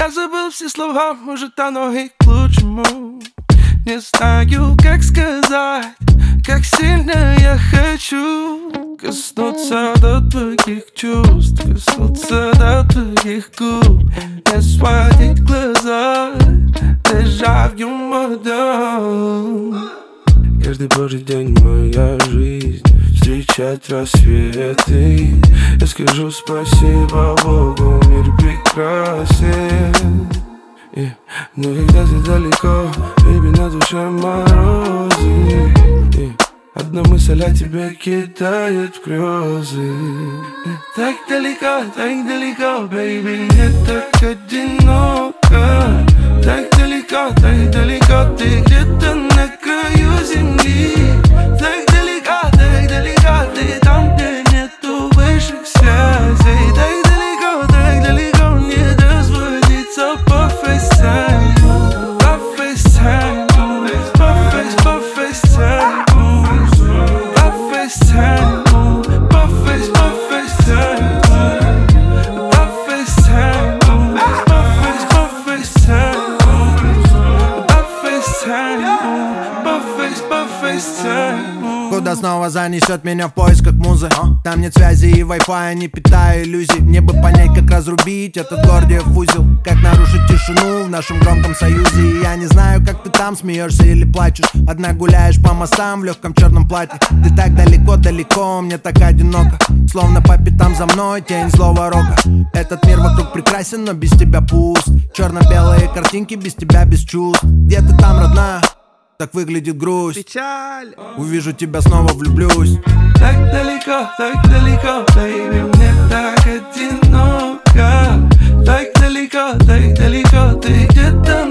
Я забыл все слова, может оно и к лучшему. Не знаю, как сказать, как сильно я хочу коснуться до твоих чувств, коснуться до твоих губ, не сводить глаза, дежавю модом. Каждый божий день моя жизнь, встречать рассветы. Я скажу спасибо Богу, мир прекрасен. Но когда ты далеко, baby, на душе морозы. Одна мысль о тебе кидает в грезы. Так далеко, baby, мне так одиноко. Так далеко, ты где-то на краю земли. Так далеко, ты там, где нету высших связей. Так далеко, не дозволится по фейстайму. По фейстайму, по фейстайму, по фейстайму, по фейстайму, по фейстайму, по фейстайму. Куда снова занесет меня в поисках музы? Там нет связи и вай-фая, не питаю иллюзий. Мне бы понять, как разрубить этот Гордиев узел, как нарушить тишину в нашем громком союзе. И я не знаю, как ты там смеешься или плачешь. Одна гуляешь по мостам в легком черном платье. Ты так далеко, мне так одиноко. Словно по пятам за мной тень злого рока. Этот мир вокруг прекрасен, но без тебя пуст. Черно-белые картинки, без тебя без чувств. Где ты там, родная? Так выглядит грусть. Печаль. Увижу тебя, снова влюблюсь. Так далеко, baby, мне так одиноко. Так далеко, ты где-то